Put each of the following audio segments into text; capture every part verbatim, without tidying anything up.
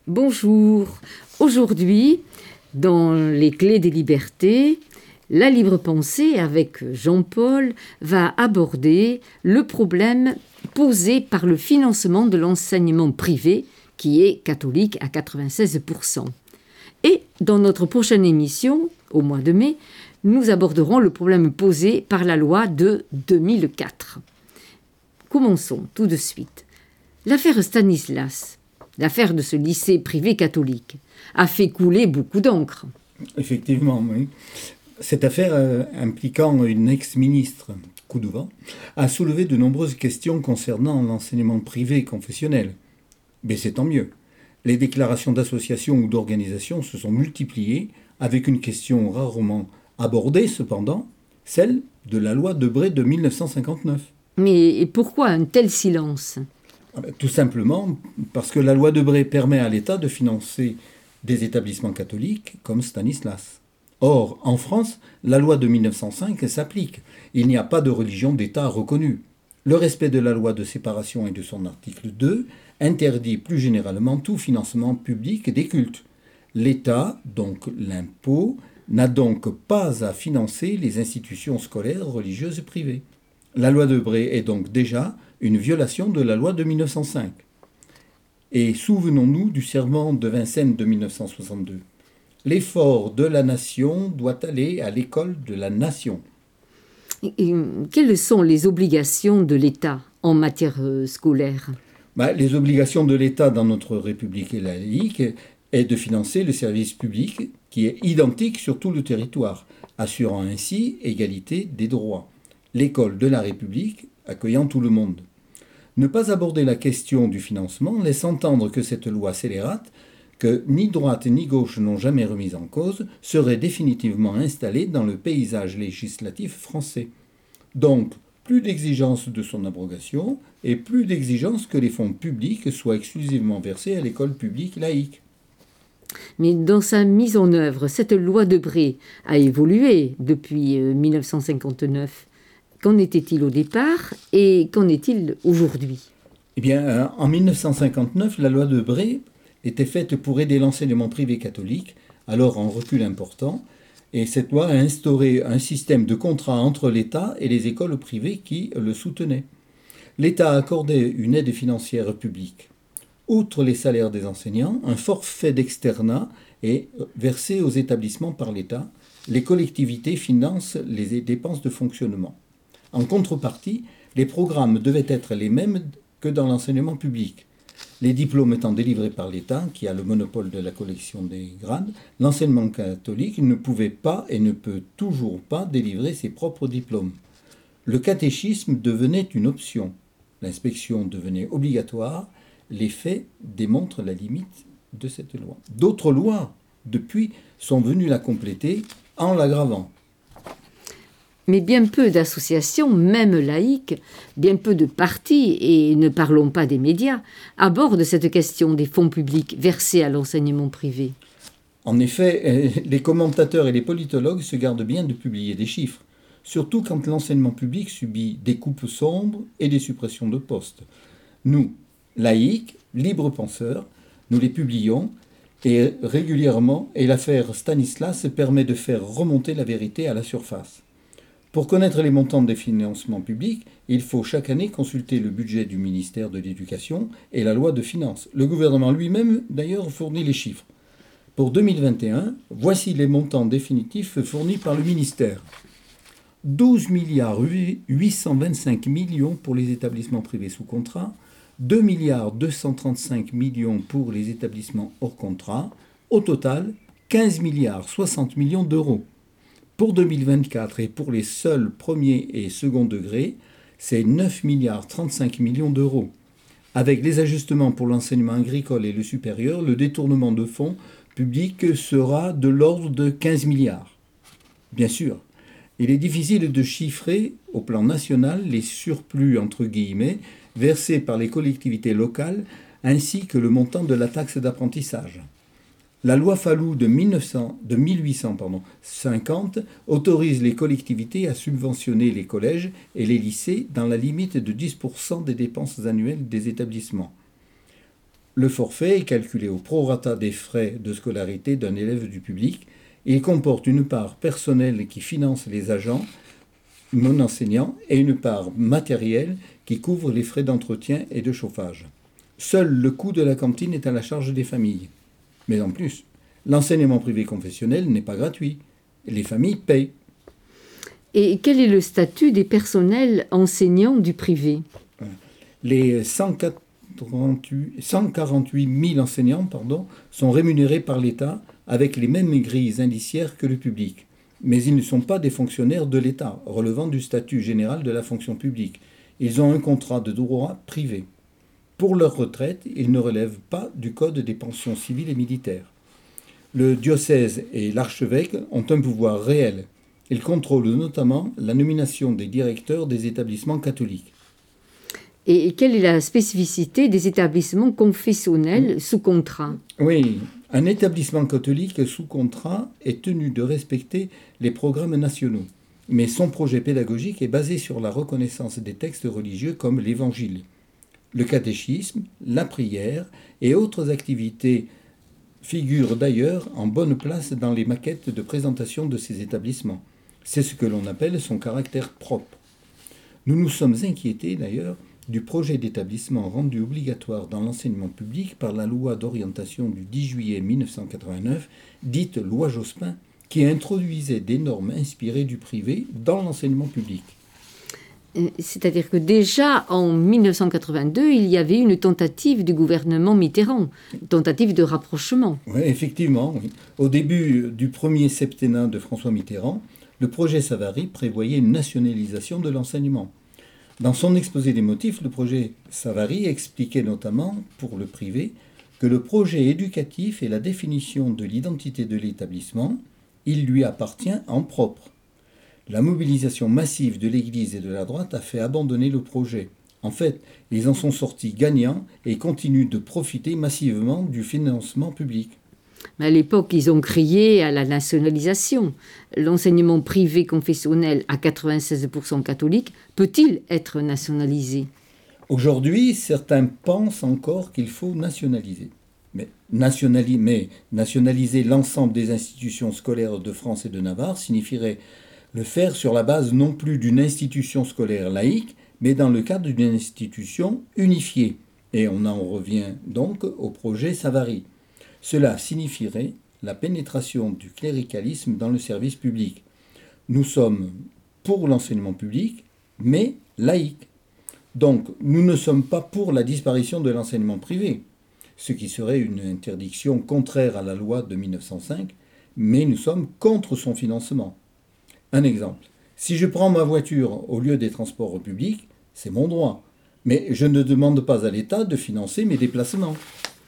Bonjour. Aujourd'hui, dans les clés des libertés, la libre pensée avec Jean-Paul va aborder le problème posé par le financement de l'enseignement privé qui est catholique à quatre-vingt-seize pour cent. Et dans notre prochaine émission, au mois de mai, nous aborderons le problème posé par la loi de deux mille quatre. Commençons tout de suite. L'affaire Stanislas, l'affaire de ce lycée privé catholique, a fait couler beaucoup d'encre. Effectivement, oui. Cette affaire euh, impliquant une ex-ministre, Coudouvent, a soulevé de nombreuses questions concernant l'enseignement privé confessionnel. Mais c'est tant mieux. Les déclarations d'associations ou d'organisations se sont multipliées avec une question rarement abordée cependant, celle de la loi Debré de mille neuf cent cinquante-neuf. Mais pourquoi un tel silence ? Tout simplement parce que la loi Debré permet à l'État de financer des établissements catholiques comme Stanislas. Or, en France, la loi de mille neuf cent cinq s'applique. Il n'y a pas de religion d'État reconnue. Le respect de la loi de séparation et de son article deux interdit plus généralement tout financement public des cultes. L'État, donc l'impôt, n'a donc pas à financer les institutions scolaires religieuses privées. La loi Debré est donc déjà une violation de la loi de mille neuf cent cinq. Et souvenons-nous du serment de Vincennes de mille neuf cent soixante-deux. L'effort de la nation doit aller à l'école de la nation. Et quelles sont les obligations de l'État en matière scolaire ? Bah, les obligations de l'État dans notre République laïque est de financer le service public qui est identique sur tout le territoire, assurant ainsi égalité des droits. L'école de la République accueillant tout le monde. Ne pas aborder la question du financement laisse entendre que cette loi scélérate, que ni droite ni gauche n'ont jamais remise en cause, serait définitivement installée dans le paysage législatif français. Donc, plus d'exigence de son abrogation et plus d'exigence que les fonds publics soient exclusivement versés à l'école publique laïque. Mais dans sa mise en œuvre, cette loi Debré a évolué depuis mille neuf cent cinquante-neuf. Qu'en était-il au départ et qu'en est-il aujourd'hui ? Eh bien, en mille neuf cent cinquante-neuf, la loi Debré était faite pour aider l'enseignement privé catholique, alors en recul important, et cette loi a instauré un système de contrat entre l'État et les écoles privées qui le soutenaient. L'État accordait une aide financière publique. Outre les salaires des enseignants, un forfait d'externat est versé aux établissements par l'État. Les collectivités financent les dépenses de fonctionnement. En contrepartie, les programmes devaient être les mêmes que dans l'enseignement public. Les diplômes étant délivrés par l'État, qui a le monopole de la collection des grades, l'enseignement catholique ne pouvait pas et ne peut toujours pas délivrer ses propres diplômes. Le catéchisme devenait une option. L'inspection devenait obligatoire. Les faits démontrent la limite de cette loi. D'autres lois, depuis, sont venues la compléter en l'aggravant. Mais bien peu d'associations, même laïques, bien peu de partis, et ne parlons pas des médias, abordent cette question des fonds publics versés à l'enseignement privé. En effet, les commentateurs et les politologues se gardent bien de publier des chiffres, surtout quand l'enseignement public subit des coupes sombres et des suppressions de postes. Nous, laïcs, libres penseurs, nous les publions et régulièrement, et l'affaire Stanislas permet de faire remonter la vérité à la surface. Pour connaître les montants des financements publics, il faut chaque année consulter le budget du ministère de l'Éducation et la loi de finances. Le gouvernement lui-même, d'ailleurs, fournit les chiffres. Pour deux mille vingt et un, voici les montants définitifs fournis par le ministère. douze milliards huit cent vingt-cinq millions pour les établissements privés sous contrat, deux milliards deux cent trente-cinq millions pour les établissements hors contrat, au total quinze milliards soixante millions d'euros. Pour deux mille vingt-quatre et pour les seuls premiers et second degrés, c'est neuf milliards trente-cinq millions d'euros. Avec les ajustements pour l'enseignement agricole et le supérieur, le détournement de fonds publics sera de l'ordre de quinze milliards. Bien sûr, il est difficile de chiffrer au plan national les surplus entre guillemets versés par les collectivités locales ainsi que le montant de la taxe d'apprentissage. La loi Fallou de, mille huit cent cinquante autorise les collectivités à subventionner les collèges et les lycées dans la limite de dix pour cent des dépenses annuelles des établissements. Le forfait est calculé au prorata des frais de scolarité d'un élève du public et il comporte une part personnelle qui finance les agents non enseignants et une part matérielle qui couvre les frais d'entretien et de chauffage. Seul le coût de la cantine est à la charge des familles. Mais en plus, l'enseignement privé confessionnel n'est pas gratuit. Les familles payent. Et quel est le statut des personnels enseignants du privé ? Les cent quarante-huit mille enseignants pardon, sont rémunérés par l'État avec les mêmes grilles indiciaires que le public. Mais ils ne sont pas des fonctionnaires de l'État, relevant du statut général de la fonction publique. Ils ont un contrat de droit privé. Pour leur retraite, ils ne relèvent pas du Code des pensions civiles et militaires. Le diocèse et l'archevêque ont un pouvoir réel. Ils contrôlent notamment la nomination des directeurs des établissements catholiques. Et quelle est la spécificité des établissements confessionnels sous contrat ? Oui, un établissement catholique sous contrat est tenu de respecter les programmes nationaux. Mais son projet pédagogique est basé sur la reconnaissance des textes religieux comme l'Évangile. Le catéchisme, la prière et autres activités figurent d'ailleurs en bonne place dans les maquettes de présentation de ces établissements. C'est ce que l'on appelle son caractère propre. Nous nous sommes inquiétés d'ailleurs du projet d'établissement rendu obligatoire dans l'enseignement public par la loi d'orientation du dix juillet mille neuf cent quatre-vingt-neuf, dite loi Jospin, qui introduisait des normes inspirées du privé dans l'enseignement public. C'est-à-dire que déjà en mille neuf cent quatre-vingt-deux, il y avait une tentative du gouvernement Mitterrand, une tentative de rapprochement. Oui, effectivement. Oui. Au début du premier septennat de François Mitterrand, le projet Savary prévoyait une nationalisation de l'enseignement. Dans son exposé des motifs, le projet Savary expliquait notamment, pour le privé, que le projet éducatif est la définition de l'identité de l'établissement, il lui appartient en propre. La mobilisation massive de l'Église et de la droite a fait abandonner le projet. En fait, ils en sont sortis gagnants et continuent de profiter massivement du financement public. Mais à l'époque, ils ont crié à la nationalisation. L'enseignement privé confessionnel à quatre-vingt-seize pour cent catholique peut-il être nationalisé ? Aujourd'hui, certains pensent encore qu'il faut nationaliser. Mais, nationali- mais nationaliser l'ensemble des institutions scolaires de France et de Navarre signifierait le faire sur la base non plus d'une institution scolaire laïque, mais dans le cadre d'une institution unifiée. Et on en revient donc au projet Savary. Cela signifierait la pénétration du cléricalisme dans le service public. Nous sommes pour l'enseignement public, mais laïque. Donc, nous ne sommes pas pour la disparition de l'enseignement privé, ce qui serait une interdiction contraire à la loi de mille neuf cent cinq, mais nous sommes contre son financement. Un exemple, si je prends ma voiture au lieu des transports publics, c'est mon droit, mais je ne demande pas à l'État de financer mes déplacements.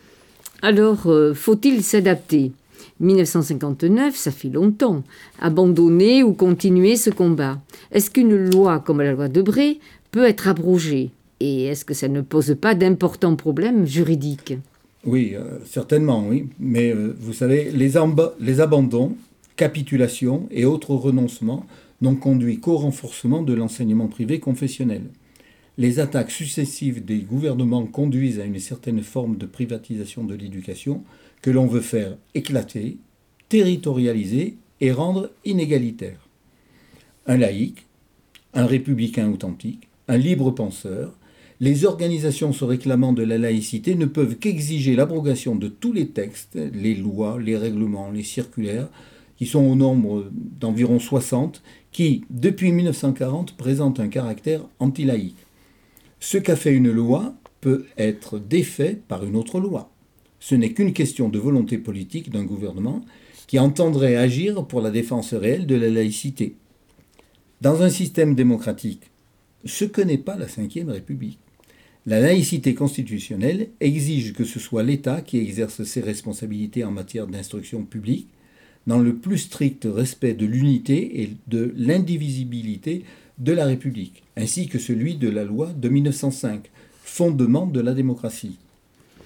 Alors, euh, faut-il s'adapter ? mille neuf cent cinquante-neuf, ça fait longtemps. Abandonner ou continuer ce combat ? Est-ce qu'une loi comme la loi Debré peut être abrogée ? Et est-ce que ça ne pose pas d'importants problèmes juridiques ? Oui, euh, certainement, oui. Mais euh, vous savez, les, amba- les abandons, capitulations et autres renoncements n'ont conduit qu'au renforcement de l'enseignement privé confessionnel. Les attaques successives des gouvernements conduisent à une certaine forme de privatisation de l'éducation que l'on veut faire éclater, territorialiser et rendre inégalitaire. Un laïc, un républicain authentique, un libre penseur, les organisations se réclamant de la laïcité ne peuvent qu'exiger l'abrogation de tous les textes, les lois, les règlements, les circulaires, qui sont au nombre d'environ soixante, qui, depuis mille neuf cent quarante, présentent un caractère anti-laïque. Ce qu'a fait une loi peut être défait par une autre loi. Ce n'est qu'une question de volonté politique d'un gouvernement qui entendrait agir pour la défense réelle de la laïcité. Dans un système démocratique, ce que n'est pas la cinquième République, la laïcité constitutionnelle exige que ce soit l'État qui exerce ses responsabilités en matière d'instruction publique, dans le plus strict respect de l'unité et de l'indivisibilité de la République, ainsi que celui de la loi de mille neuf cent cinq, fondement de la démocratie.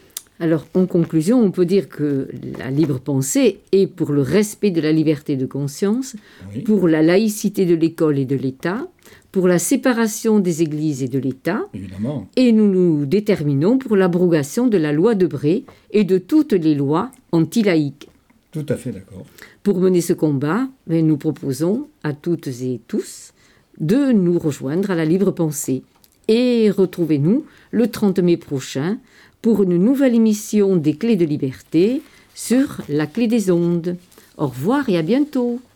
Alors, en conclusion, on peut dire que la libre pensée est pour le respect de la liberté de conscience, Oui. pour la laïcité de l'école et de l'État, pour la séparation des églises et de l'État, Évidemment. et nous nous déterminons pour l'abrogation de la loi de Bré et de toutes les lois anti-laïques. Tout à fait d'accord. Pour mener ce combat, ben, nous proposons à toutes et tous de nous rejoindre à la libre pensée. Et retrouvez-nous le trente mai prochain pour une nouvelle émission des Clés de liberté sur la Clé des ondes. Au revoir et à bientôt.